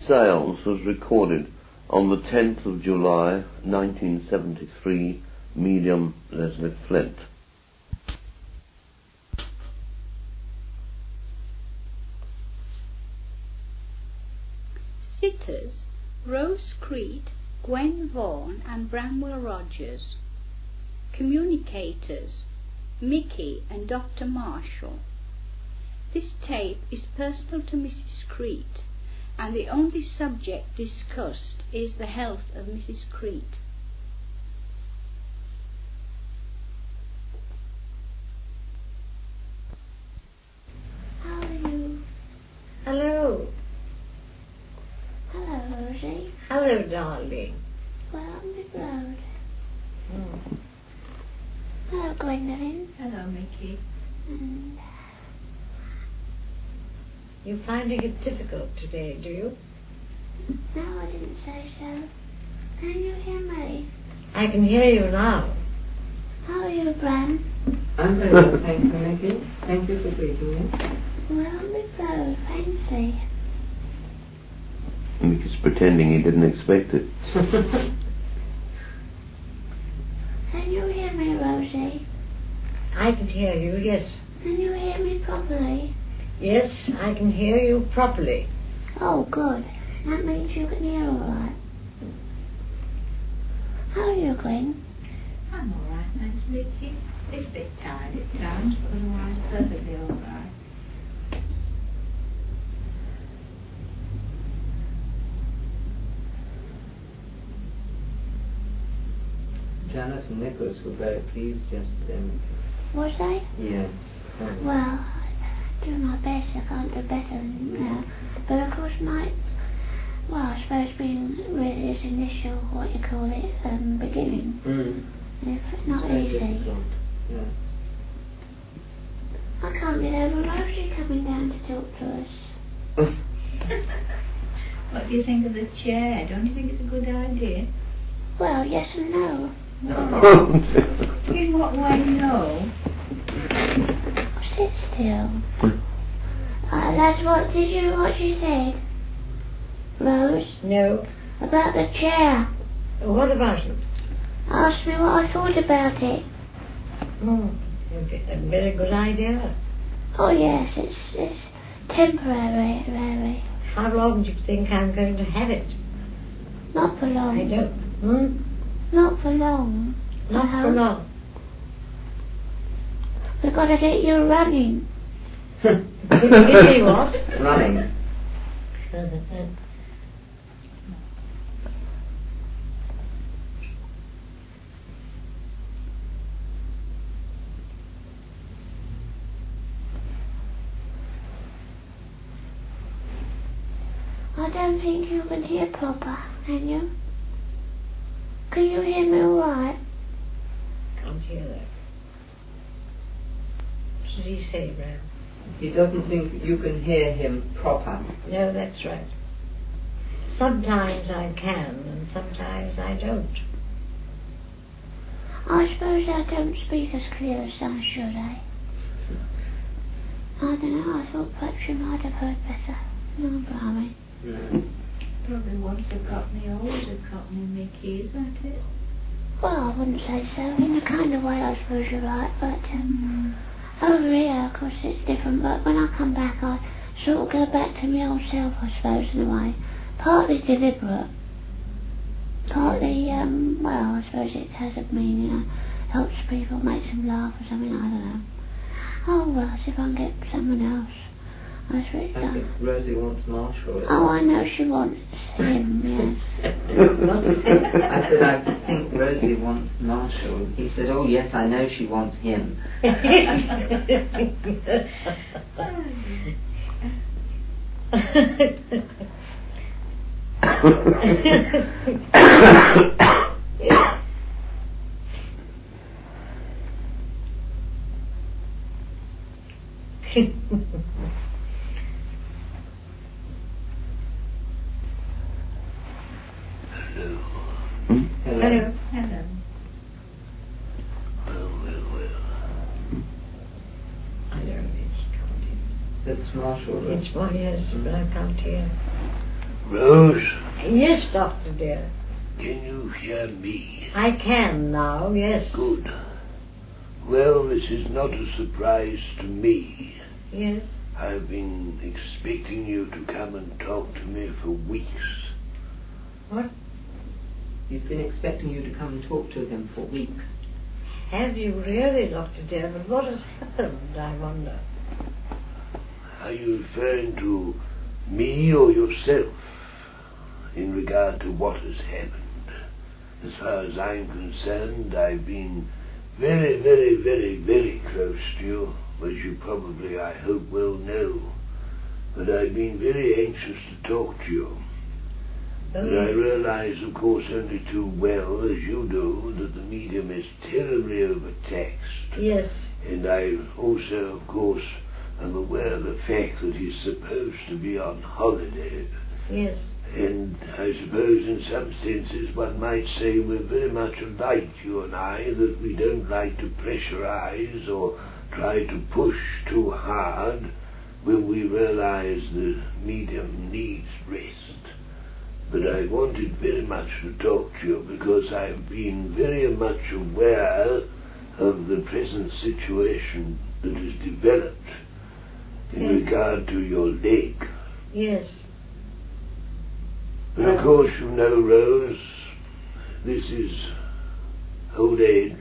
seance was recorded on the 10th of July 1973, medium Leslie Flint. Sitters: Rose Crete, Gwen Vaughan and Bramwell Rogers. Communicators: Mickey and Dr. Marshall. This tape is personal to Mrs. Crete, and the only subject discussed is the health of Mrs. Crete. How are you? Hello. Hello, Rosie. Hello, darling. Well, on the road. Hmm. Hello, Gwendolyn. Hello, Mickey. And You're finding it difficult today, do you? no, I didn't say so. Can you hear me? I can hear you now. How are you, Bram? I'm very well, thank you, Mickey. Thank you for greeting me. Well, on the road, fancy. Mickey's pretending he didn't expect it. Can you hear me, Rosie? I can hear you, yes. Can you hear me properly? Yes, I can hear you properly. Oh, good. That means you can hear all right. How are you, Gwen? I'm all right, thanks, Mickey. It's a bit tired at times, but otherwise perfectly all right. Janet and Nicholas were very pleased yesterday, Mickey. Was I? Yes. Well, I do my best. I can't do better than now. But of course, I suppose being really this initial, what you call it, beginning, it's not Very easy. difficult. Yeah. I can't get over Rosie coming down to talk to us. What do you think of the chair? Don't you think it's a good idea? Well, yes and no. In what way, no? Sit still. That's what, did you hear what she said? Rose? No. About the chair. What about it? Asked me what I thought about it. Oh, a very good idea. Oh yes, it's temporary, very. How long do you think I'm going to have it? Not for long. I don't. Not for long. Not for long. We've got to get you running. Give me what? Running. I don't think you can hear proper, can you? Can you hear me all right? Can't hear that. What did he say, Ram? He doesn't think you can hear him proper. No, that's right. Sometimes I can, and sometimes I don't. I suppose I don't speak as clear as I should, eh? I don't know, I thought perhaps you might have heard better. No, Brammy. Probably once a cockney, always a cockney, Mickey, is that it? Well, I wouldn't say so. In a kind of way, I suppose you're right. But over here, of course, it's different. But when I come back, I sort of go back to my old self, I suppose, in a way. Partly deliberate. Partly, well, I suppose it has a meaning. Helps people, makes them laugh or something, I don't know. Oh, well, see if I can get someone else. I think Rosie wants Marshall. Oh, I know she wants him, yes. I said, I think Rosie wants Marshall. He said, oh yes, I know she wants him. Hello. Hello. I don't know, it's can't hear. It's Marshall. It's my yes, but I can't hear. Rose, Yes, Doctor dear. can you hear me? I can now, yes. Good. Well, this is not a surprise to me. Yes. I've been expecting you to come and talk to me for weeks. What? He's been expecting you to come and talk to him for weeks. Have you really, Doctor dear? But what has happened, I wonder? Are you referring to me or yourself in regard to what has happened? As far as I'm concerned, I've been very, very, very, very close to you, as you probably, I hope, well know. But I've been very anxious to talk to you. But I realize, of course, only too well, as you do, that the medium is terribly overtaxed. Yes. And I also, of course, am aware of the fact that he's supposed to be on holiday. Yes. And I suppose in some senses one might say we're very much alike, you and I, that we don't like to pressurize or try to push too hard when we realize the medium needs rest. But I wanted very much to talk to you because I've been very much aware of the present situation that has developed in regard to your leg. Yes. And of course, you know, Rose, this is old age,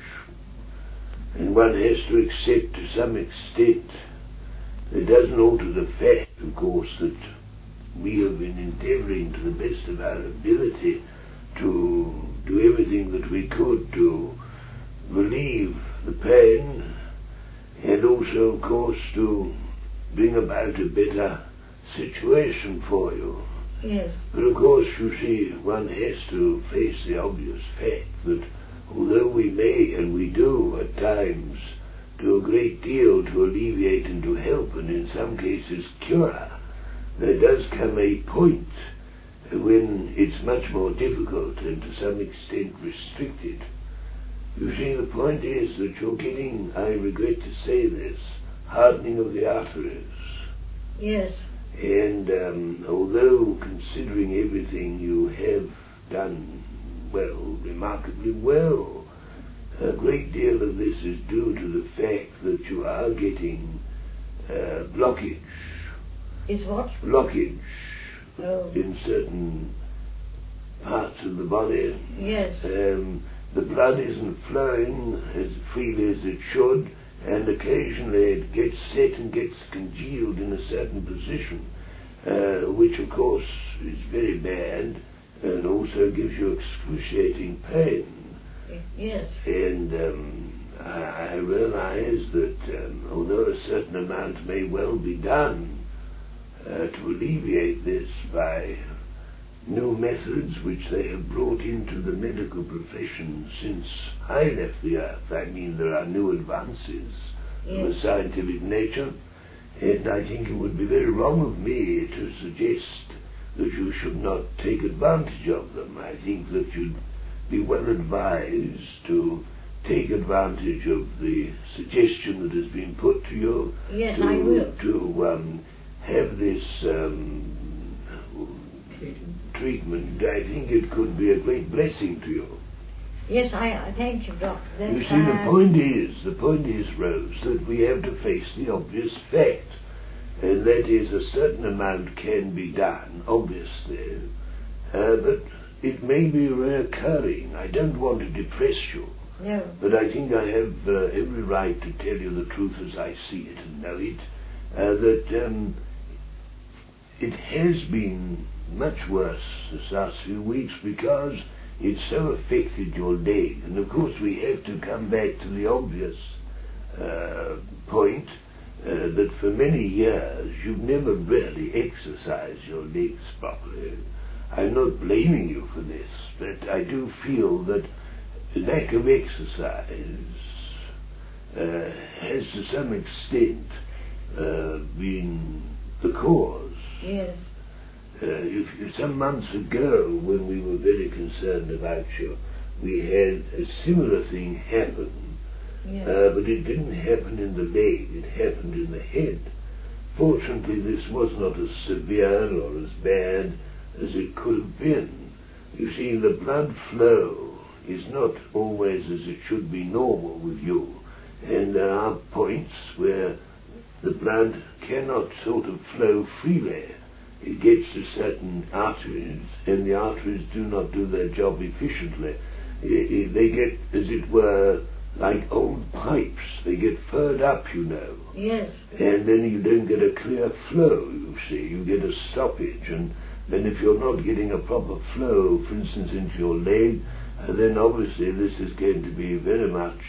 and one has to accept to some extent. It doesn't alter the fact, of course, that we have been endeavouring to the best of our ability to do everything that we could to relieve the pain, and also, of course, to bring about a better situation for you. Yes. But of course, you see, one has to face the obvious fact that although we may, and we do at times, do a great deal to alleviate and to help, and in some cases cure, there does come a point when it's much more difficult and to some extent restricted. You see, the point is that you're getting, I regret to say this, hardening of the arteries. Yes. And although considering everything you have done well, remarkably well, a great deal of this is due to the fact that you are getting blockage. Is what? Blockage Oh. in certain parts of the body. Yes. The blood isn't flowing as freely as it should, and occasionally it gets set and gets congealed in a certain position, which of course is very bad and also gives you excruciating pain. Yes. And I realize that although a certain amount may well be done to alleviate this by new methods which they have brought into the medical profession since I left the earth. I mean, there are new advances of a scientific nature, and I think it would be very wrong of me to suggest that you should not take advantage of them. I think that you'd be well advised to take advantage of the suggestion that has been put to you. Yes, I will. To have this treatment. I think it could be a great blessing to you. Yes, I thank you, Doctor. You see, the point is, Rose, that we have to face the obvious fact, and that is a certain amount can be done, obviously, but it may be reoccurring. I don't want to depress you, no, but I think I have every right to tell you the truth as I see it and know it, that it has been much worse this last few weeks because it so affected your leg. And of course we have to come back to the obvious point that for many years you've never really exercised your legs properly. I'm not blaming you for this, but I do feel that the lack of exercise has to some extent been the cause. yes, If some months ago, when we were very concerned about you, we had a similar thing happen, yes, but it didn't happen in the leg, it happened in the head. Fortunately, this was not as severe or as bad as it could have been. You see, the blood flow is not always as it should be normal with you, and there are points where the blood cannot sort of flow freely. It gets to certain arteries, and the arteries do not do their job efficiently. They get, as it were, like old pipes. They get furred up, you know. Yes. And then you don't get a clear flow, you see. You get a stoppage, and then if you're not getting a proper flow, for instance, into your leg, then obviously this is going to be very much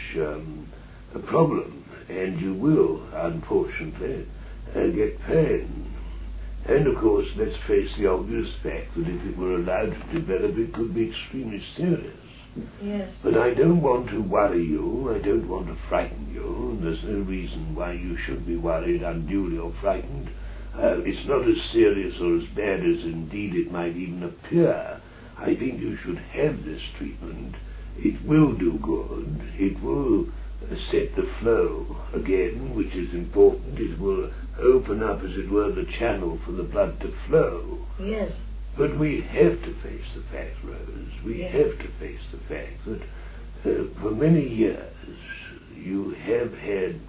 a problem, and you will, unfortunately, get pain. And of course, let's face the obvious fact that if it were allowed to develop, it could be extremely serious. Yes. But I don't want to worry you, I don't want to frighten you, and there's no reason why you should be worried unduly or frightened. It's not as serious or as bad as indeed it might even appear. I think you should have this treatment. It will do good. It will set the flow again, which is important. It will open up, as it were, the channel for the blood to flow. Yes. But we have to face the fact, Rose. We have to face the fact that for many years you have had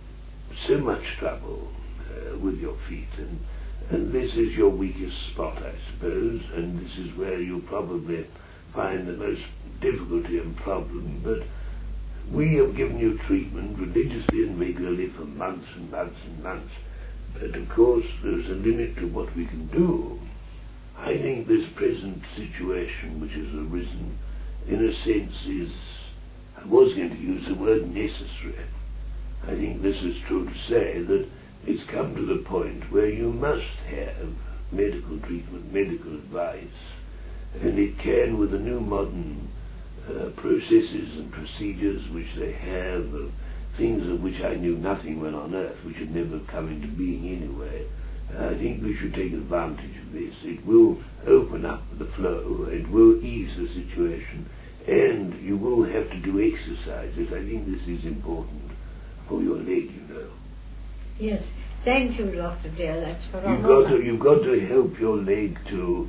so much trouble with your feet, and this is your weakest spot, I suppose, and this is where you'll probably find the most difficulty and problem. But we have given you treatment religiously and regularly for months and months and months. But of course there's a limit to what we can do. I think this present situation which has arisen, in a sense, is, I was going to use the word necessary. I think this is true to say that it's come to the point where you must have medical treatment, medical advice, and it can, with the new modern processes and procedures which they have, of things of which I knew nothing when on earth, which had never come into being anyway. I think we should take advantage of this. It will open up the flow, it will ease the situation, and you will have to do exercises. I think this is important for your leg, you know. Yes. Thank you, Dr. Dale. That's phenomenal. You've got to help your leg to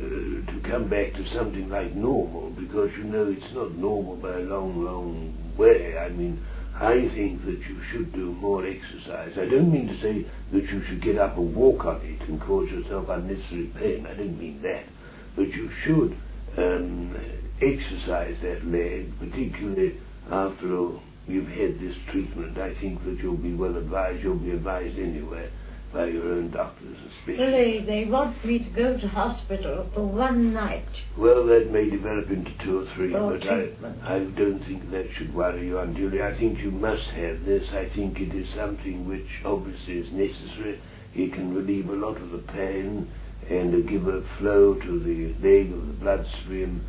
come back to something like normal, because you know it's not normal by a long, long way. I mean, I think that you should do more exercise. I don't mean to say that you should get up and walk on it and cause yourself unnecessary pain. I don't mean that. But you should exercise that leg, particularly after you've had this treatment. I think that you'll be well advised. You'll be advised anyway by your own doctors especially. Well, they want me to go to hospital for one night. Well, that may develop into 2 or 3, but treatment. I don't think that should worry you unduly. I think you must have this. I think it is something which obviously is necessary. It can relieve a lot of the pain and give a flow to the leg of the bloodstream.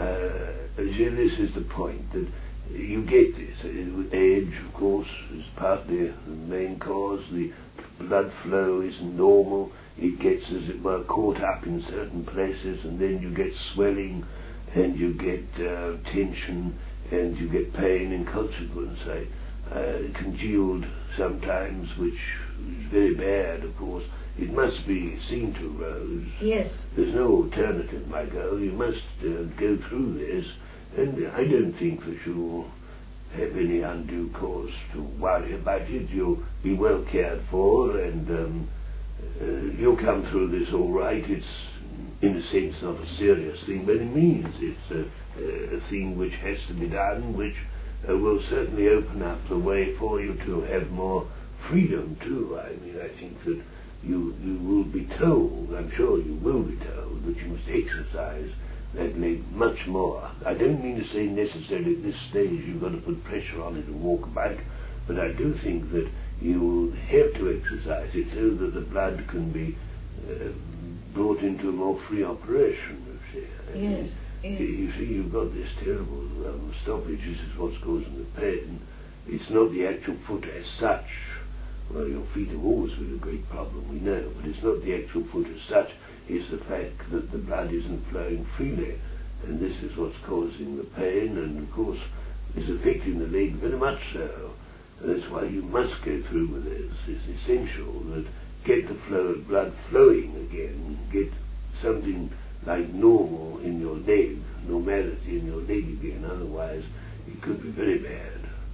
This is the point, that you get this. With age, of course, is partly the main cause. The blood flow isn't normal. It gets, as it were, caught up in certain places, and then you get swelling, and you get tension, and you get pain in consequence. Congealed sometimes, which is very bad, of course. It must be seen to, Rose. Yes. There's no alternative, my girl. You must go through this, and I don't think that you'll have any undue cause to worry about it. You'll be well cared for, and you'll come through this all right. It's, in a sense, not a serious thing, but it means it's a thing which has to be done, which will certainly open up the way for you to have more freedom too. I mean, I think that you will be told, I'm sure you will be told, that you must exercise that leg much more. I don't mean to say necessarily at this stage you've got to put pressure on it and walk about, but I do think that you have to exercise it so that the blood can be brought into a more free operation, you see. Yes. You see, you've got this terrible stoppage. This is what's causing the pain. It's not the actual foot as such. Well, your feet have always been a great problem, we know, but it's not the actual foot as such. It's the fact that the blood isn't flowing freely, and this is what's causing the pain, and of course is affecting the leg very much so. That's why you must go through with this. It's essential that get the flow of blood flowing again, get something like normal in your leg, normality in your leg again, otherwise it could be very bad.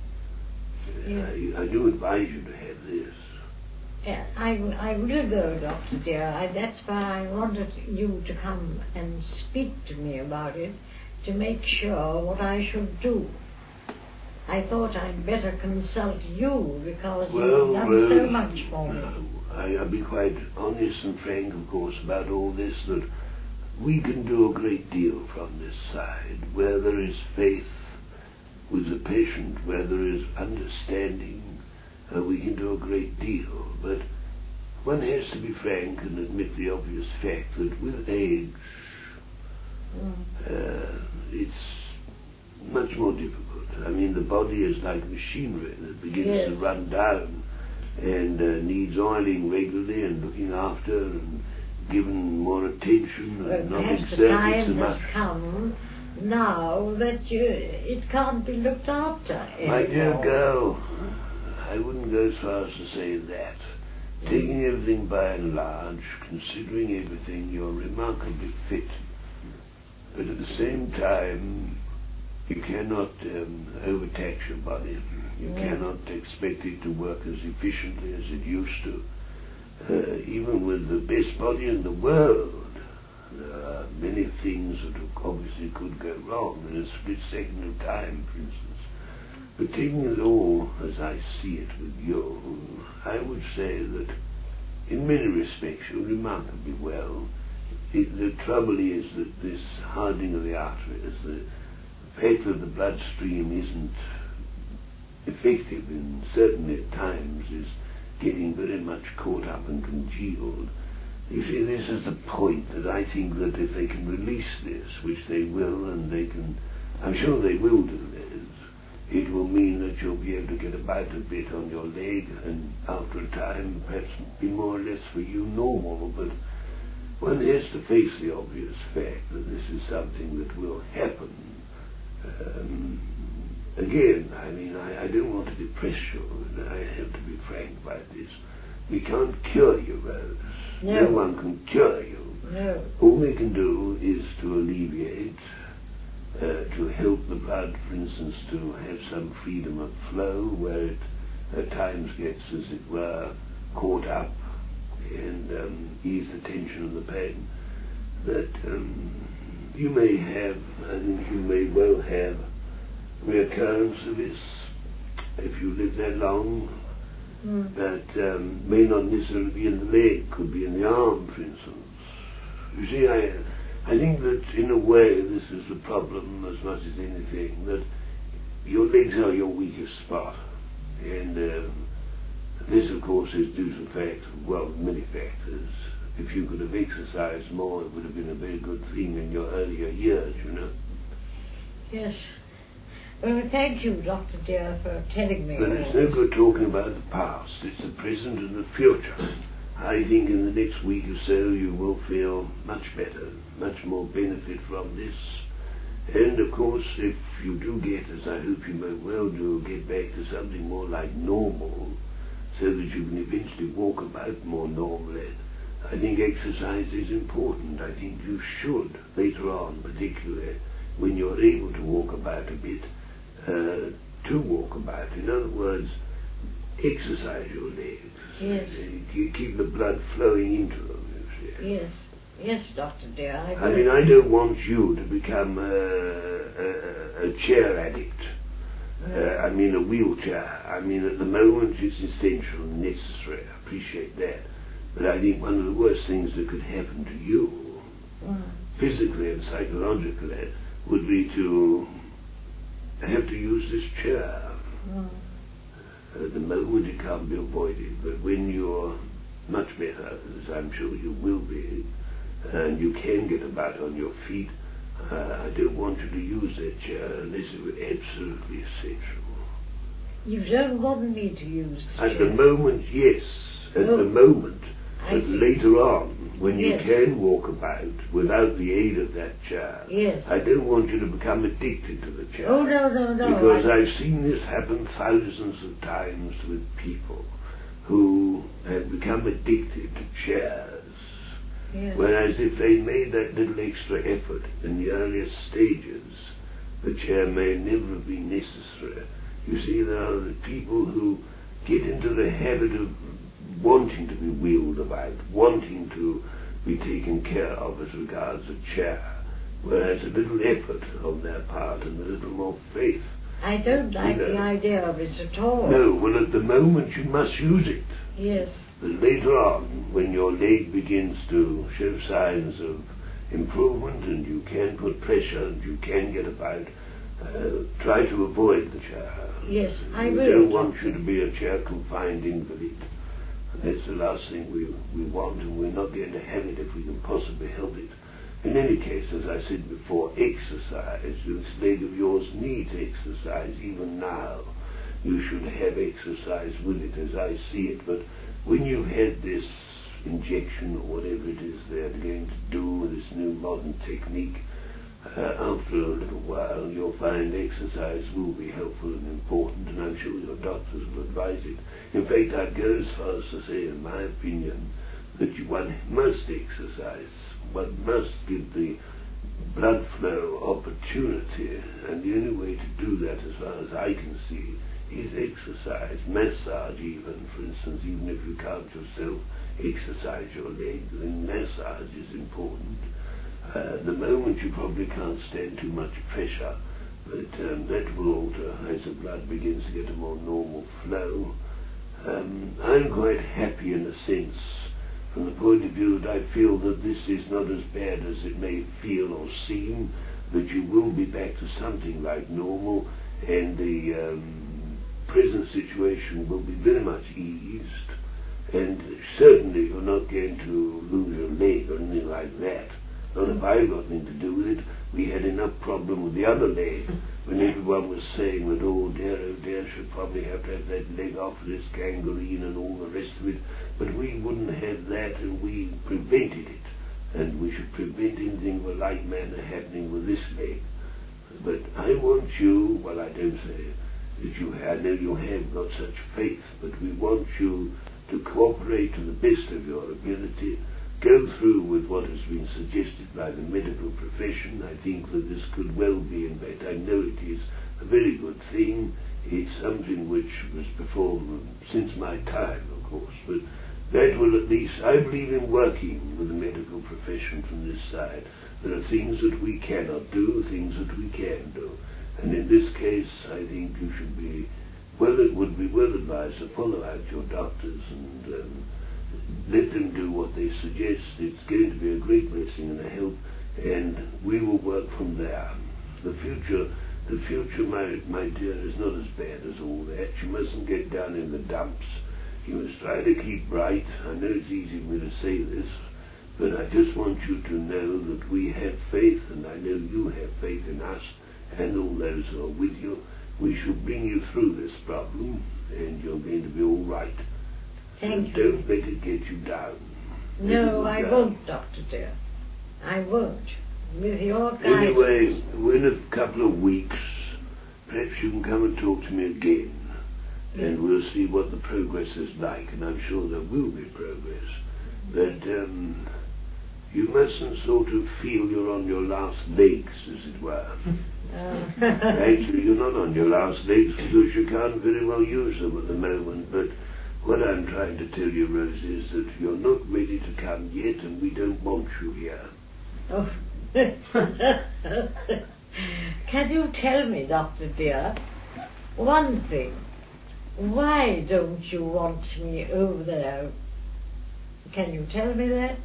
I do advise you to have this. Yeah, I will go, Doctor dear. That's why I wanted you to come and speak to me about it, to make sure what I should do. I thought I'd better consult you because you've done so much for me. I'll be quite honest and frank, of course, about all this, that we can do a great deal from this side, where there is faith with the patient, where there is understanding, we can do a great deal. But one has to be frank and admit the obvious fact that with age, it's much more difficult. I mean, the body is like machinery that begins to run down and needs oiling regularly and looking after and given more attention and not perhaps exerted the time so much. has come now that it can't be looked after anymore. My dear girl, I wouldn't go as far as to say that. Taking everything by and large, considering everything, you're remarkably fit. But at the same time, you cannot overtax your body. You cannot expect it to work as efficiently as it used to. Even with the best body in the world, there are many things that obviously could go wrong in a split second of time, for instance. But taking it all as I see it with you, I would say that in many respects you're remarkably well. The trouble is that this hardening of the arteries, the fact that the bloodstream isn't effective and certainly at times is getting very much caught up and congealed. You see, this is the point that I think that if they can release this, which they will, and they can, I'm sure they will do this, it will mean that you'll be able to get about a bit on your leg and after a time perhaps be more or less for you normal. But one has to face the obvious fact that this is something that will happen. Again, I mean, I don't want to depress you, and I have to be frank about this. We can't cure you, Rose. No one can cure you. No. All we can do is to alleviate, to help the blood, for instance, to have some freedom of flow where it at times gets, as it were, caught up and ease the tension of the pain. But you may have, I think you may well have reoccurrence of this if you live that long. That may not necessarily be in the leg, could be in the arm, for instance. You see, I think that in a way this is the problem as much as anything, that your legs are your weakest spot. And this, of course, is due to the fact, well, many factors. If you could have exercised more, it would have been a very good thing in your earlier years, you know. Yes. Well, thank you, Dr. dear, for telling me. But it's no good talking about the past. It's the present and the future. I think in the next week or so you will feel much better, much more benefit from this. And of course, if you do get, as I hope you may well do, get back to something more like normal, so that you can eventually walk about more normally, I think exercise is important. I think you should, later on, particularly when you're able to walk about a bit, to walk about. In other words, exercise your legs. Yes. You keep the blood flowing into them, you see. Yes. Yes, Dr. dear. I mean, I don't want you to become a chair addict. I mean, a wheelchair. I mean, at the moment it's essential and necessary. I appreciate that. But I think one of the worst things that could happen to you, physically and psychologically, would be to have to use this chair. At the moment it can't be avoided, but when you're much better, as I'm sure you will be, and you can get about on your feet, I don't want you to use that chair unless it were absolutely essential. You don't want me to use the chair? At the moment, yes. At the moment. But later on, when you can walk about without the aid of that chair, I don't want you to become addicted to the chair. Oh, no. Because I've seen this happen thousands of times with people who have become addicted to chairs. Yes. Whereas if they made that little extra effort in the earliest stages, the chair may never have been necessary. You see, there are the people who get into the habit of wanting to be wheeled about, wanting to be taken care of as regards a chair, whereas a little effort on their part and a little more faith. I don't like the idea of it at all. No, well, at the moment you must use it. Yes. But later on, when your leg begins to show signs of improvement and you can put pressure and you can get about, try to avoid the chair. Yes, I will. We don't want you to be a chair-confined invalid. That's the last thing we want, and we're not going to have it if we can possibly help it. In any case, as I said before, exercise. This leg of yours needs exercise even now. You should have exercise with it as I see it, but when you've had this injection or whatever it is they're going to do with this new modern technique, after a little while you'll find exercise will be helpful and important, and I'm sure your doctors will advise it. In fact, I'd go as far as to say, in my opinion, that one must exercise. One must give the blood flow opportunity, and the only way to do that, as far as I can see, is exercise, massage even, for instance. Even if you can't yourself exercise your leg, then massage is important. The moment you probably can't stand too much pressure, but that will alter as the blood begins to get a more normal flow. I'm quite happy in a sense, from the point of view that I feel that this is not as bad as it may feel or seem, that you will be back to something like normal, and the present situation will be very much eased, and certainly you're not going to lose your leg or anything like that. Not if I've got anything to do with it. We had enough problem with the other leg when everyone was saying that, oh dear, should probably have to have that leg off for this gangrene and all the rest of it. But we wouldn't have that, and we prevented it. And we should prevent anything of a like manner happening with this leg. But I want you, well, I don't say that I know you have got such faith, but we want you to cooperate to the best of your ability. Go through with what has been suggested by the medical profession. I think that this could well be, in fact, I know it is a very good thing. It's something which was before, since my time, of course, but that will at least, I believe in working with the medical profession from this side. There are things that we cannot do, things that we can do. And in this case, I think you should be, well, it would be well advised to follow out your doctors and let them do what they suggest. It's going to be a great blessing and a help, and we will work from there. The future, my dear, is not as bad as all that. You mustn't get down in the dumps. You must try to keep bright. I know it's easy for me to say this, but I just want you to know that we have faith, and I know you have faith in us and all those who are with you. We shall bring you through this problem, and you're going to be all right. Thank you. Don't let it get you down. No, I won't, Dr. dear. I won't. With your guidance. Anyway, in a couple of weeks, perhaps you can come and talk to me again, and we'll see what the progress is like, and I'm sure there will be progress. But you mustn't sort of feel you're on your last legs, as it were. Actually, you're not on your last legs because you can't very well use them at the moment, but what I'm trying to tell you, Rose, is that you're not ready to come yet, and we don't want you here. Oh. Can you tell me, Doctor dear, one thing? Why don't you want me over there? Can you tell me that?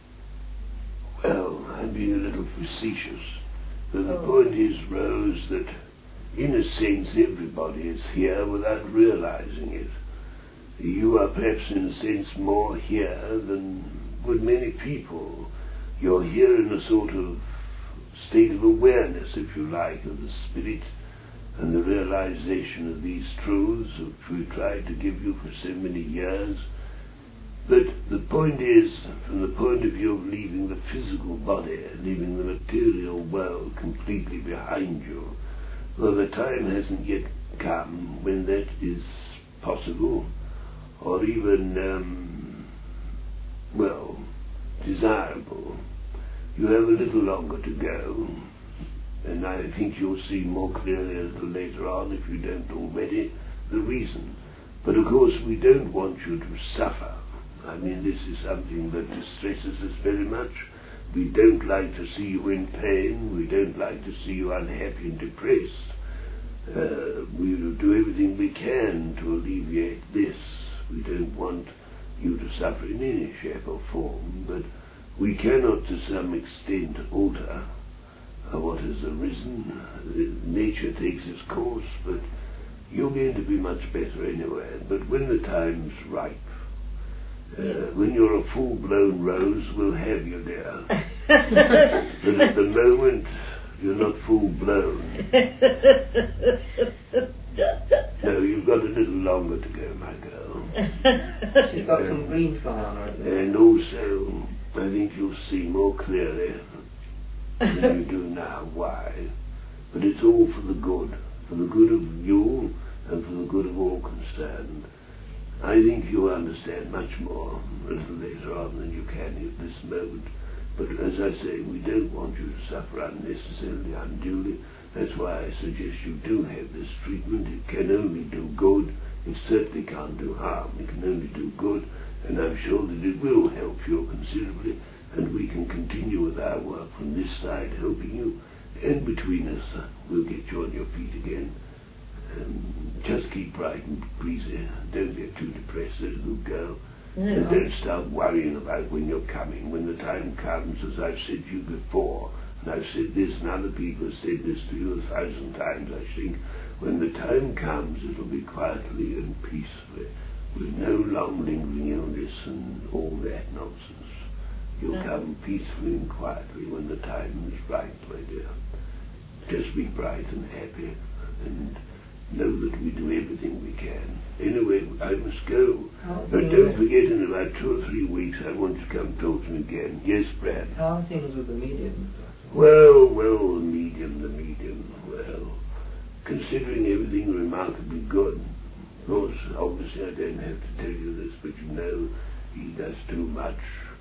Well, I'm being a little facetious. But the point is, Rose, that in a sense everybody is here without realizing it. You are perhaps in a sense more here than with many people. You're here in a sort of state of awareness, if you like, of the spirit and the realization of these truths which we've tried to give you for so many years. But the point is, from the point of view of leaving the physical body, leaving the material world completely behind you, well, the time hasn't yet come when that is possible, or even, desirable. You have a little longer to go, and I think you'll see more clearly a little later on, if you don't already, the reason. But of course we don't want you to suffer. I mean, this is something that distresses us very much. We don't like to see you in pain. We don't like to see you unhappy and depressed. We will do everything we can to alleviate this. We don't want you to suffer in any shape or form, but we cannot to some extent alter what has arisen. Nature takes its course, but you're going to be much better anyway. But when the time's ripe, when you're a full-blown rose, we'll have you there. But at the moment, you're not full-blown. No, you've got a little longer to go, my girl. She's got some green fly on her. And also, I think you'll see more clearly than you do now why. But it's all for the good of you and for the good of all concerned. I think you understand much more a little later on than you can at this moment. But as I say, we don't want you to suffer unnecessarily, unduly. That's why I suggest you do have this treatment. It can only do good. It certainly can't do harm. It can only do good. And I'm sure that it will help you considerably. And we can continue with our work from this side, helping you. And between us, we'll get you on your feet again. Just keep bright and breezy. Don't get too depressed, little girl. No. And don't start worrying about when you're coming. When the time comes, as I've said to you before, and I've said this, and other people have said this to you 1,000 times, I think, when the time comes, it'll be quietly and peacefully, with no long lingering illness and all that nonsense. You'll come peacefully and quietly when the time is right, my dear. Just be bright and happy, and know that we do everything we can. Anyway, I must go. But don't forget, in about 2 or 3 weeks, I want you to come talk to me again. Yes, Brad? How are things with the medium? Well, the medium. Well, considering everything remarkably good. Of course, obviously I don't have to tell you this, but you know he does too much.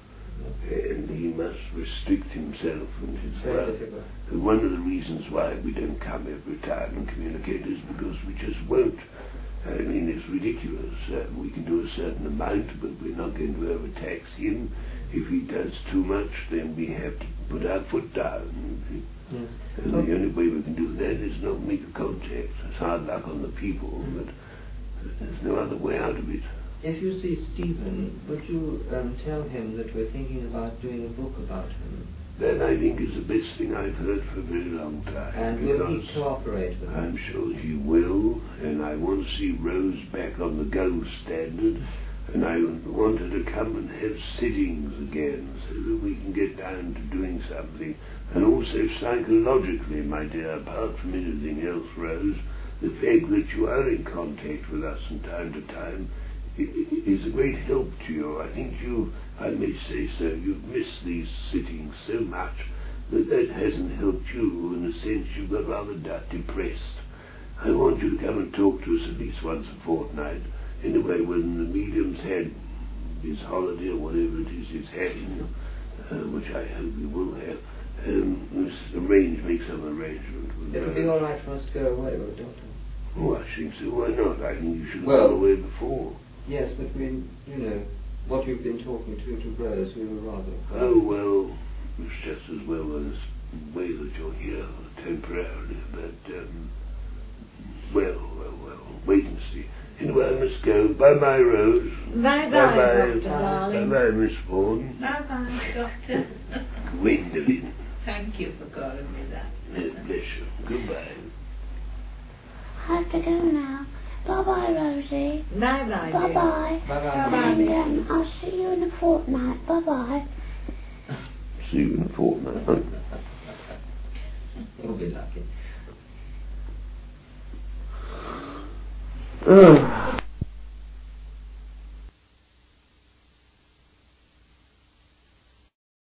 And he must restrict himself and his work. And one of the reasons why we don't come every time and communicate is because we just won't. I mean, it's ridiculous. We can do a certain amount, but we're not going to overtax him. If he does too much, then we have to put our foot down. Yes. And the only way we can do that is not make a contact. It's hard luck on the people, but there's no other way out of it. If you see Stephen, would you tell him that we're thinking about doing a book about him? That, I think, is the best thing I've heard for a very long time. And will he cooperate with us? I'm sure he will, and I want to see Rose back on the gold standard, and I want her to come and have sittings again, so that we can get down to doing something. And also psychologically, my dear, apart from anything else, Rose, the fact that you are in contact with us from time to time is a great help to you. I think I may say so, you've missed these sittings so much that hasn't helped you. In a sense, you've got rather depressed. I want you to come and talk to us at least once a fortnight. Anyway, when the medium's had his holiday or whatever it is he's having, which I hope he will have, make some arrangement. It'll be all right for us to go away, will it, Doctor? Oh, I think so. Why not? I think you should go away before. Yes, but what you've been talking to Rose, we were rather... Oh, well, it's just as well as the way that you're here temporarily, but, well, wait and see. Anyway, I must go. Bye-bye, Rose. Bye-bye, Dr. Darling. Bye-bye, Miss Vaughan. Bye-bye, Doctor. Gwendolyn. Thank you for calling me that. Bless you. Goodbye. I have to go now. Bye-bye, Rosie. Bye-bye, dear. Bye-bye. Bye-bye. And I'll see you in a fortnight. Bye-bye. See you in a fortnight. You'll be lucky. Oh.